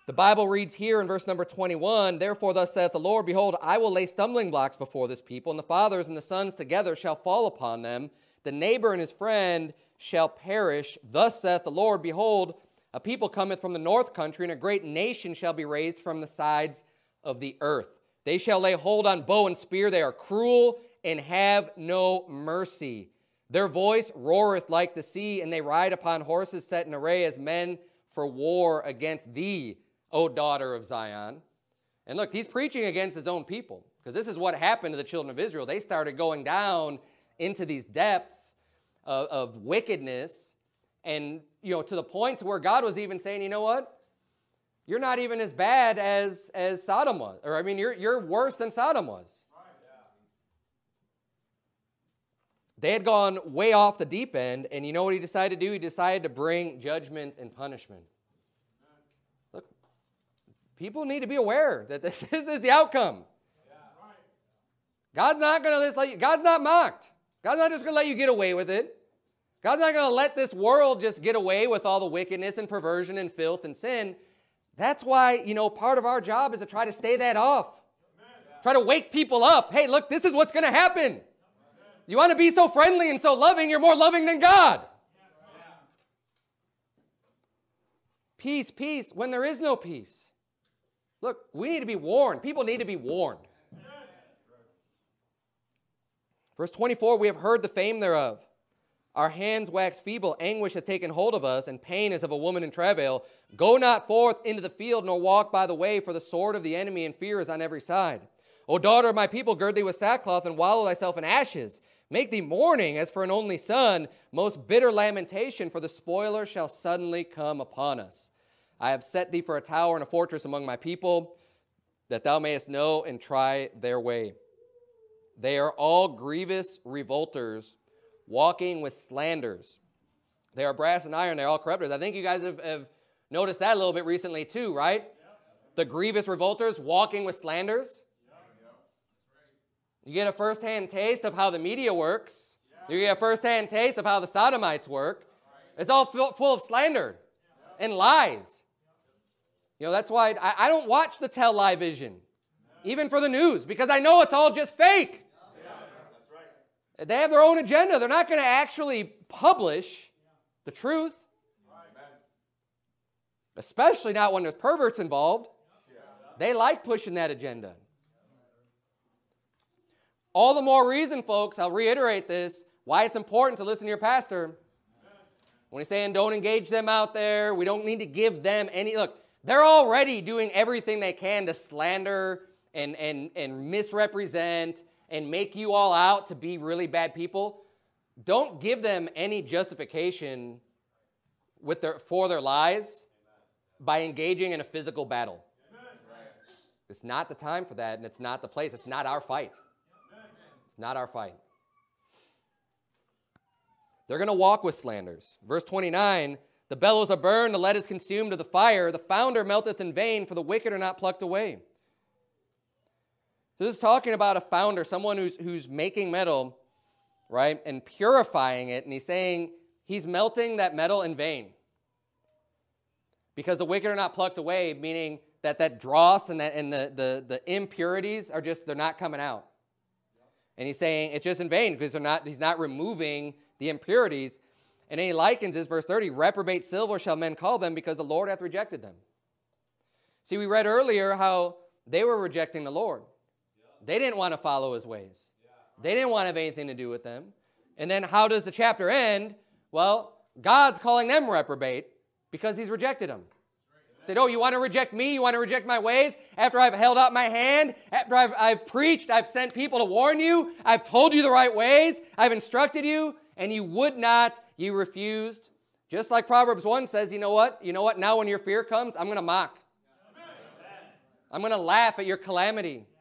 The Bible reads here in verse number 21, "Therefore thus saith the Lord, Behold, I will lay stumbling blocks before this people, and the fathers and the sons together shall fall upon them. The neighbor and his friend shall perish. Thus saith the Lord, Behold, a people cometh from the north country, and a great nation shall be raised from the sides of the earth. They shall lay hold on bow and spear. They are cruel and have no mercy. Their voice roareth like the sea, and they ride upon horses set in array as men for war against thee, O daughter of Zion." And look, he's preaching against his own people, because this is what happened to the children of Israel. They started going down into these depths of wickedness, and to the point to where God was even saying, you know what? You're not even as bad as Sodom was. Or, I mean, you're worse than Sodom was. They had gone way off the deep end, and you know what he decided to do? He decided to bring judgment and punishment. Look, people need to be aware that this is the outcome. God's not going to just let you, God's not mocked. God's not just going to let you get away with it. God's not going to let this world just get away with all the wickedness and perversion and filth and sin. That's why, part of our job is to try to stay that off. Try to wake people up. Hey, look, this is what's going to happen. You want to be so friendly and so loving, you're more loving than God. Peace, peace, when there is no peace. Look, we need to be warned. People need to be warned. Verse 24, "We have heard the fame thereof. Our hands wax feeble, anguish hath taken hold of us, and pain is of a woman in travail. Go not forth into the field, nor walk by the way, for the sword of the enemy and fear is on every side. O daughter of my people, gird thee with sackcloth, and wallow thyself in ashes. Make thee mourning as for an only son, most bitter lamentation, for the spoiler shall suddenly come upon us. I have set thee for a tower and a fortress among my people, that thou mayest know and try their way. They are all grievous revolters, walking with slanders. They are brass and iron, they're all corrupters." I think you guys have noticed that a little bit recently too, right? The grievous revolters walking with slanders. You get a first-hand taste of how the media works. You get a first-hand taste of how the sodomites work. It's all full of slander and lies. That's why I don't watch the Tell Lie Vision, even for the news, because I know it's all just fake. They have their own agenda. They're not going to actually publish the truth, especially not when there's perverts involved. They like pushing that agenda. All the more reason, folks, I'll reiterate this, why it's important to listen to your pastor. When he's saying don't engage them out there, we don't need to give them any, look, they're already doing everything they can to slander and misrepresent and make you all out to be really bad people. Don't give them any justification for their lies by engaging in a physical battle. It's not the time for that, and it's not the place. It's not our fight. It's not our fight. They're going to walk with slanders. Verse 29, "The bellows are burned, the lead is consumed of the fire. The founder melteth in vain, for the wicked are not plucked away." So this is talking about a founder, someone who's making metal, right, and purifying it. And he's saying he's melting that metal in vain, because the wicked are not plucked away, meaning that dross and the impurities are just, they're not coming out. And he's saying it's just in vain because he's not removing the impurities. And then he likens this, verse 30, "Reprobate silver shall men call them, because the Lord hath rejected them." See, we read earlier how they were rejecting the Lord. They didn't want to follow his ways. They didn't want to have anything to do with them. And then how does the chapter end? Well, God's calling them reprobate because he's rejected them. He said, oh, you want to reject me? You want to reject my ways? After I've held out my hand, after I've preached, I've sent people to warn you, I've told you the right ways, I've instructed you, and you would not, you refused. Just like Proverbs 1 says, you know what? Now when your fear comes, I'm going to mock. I'm going to laugh at your calamity.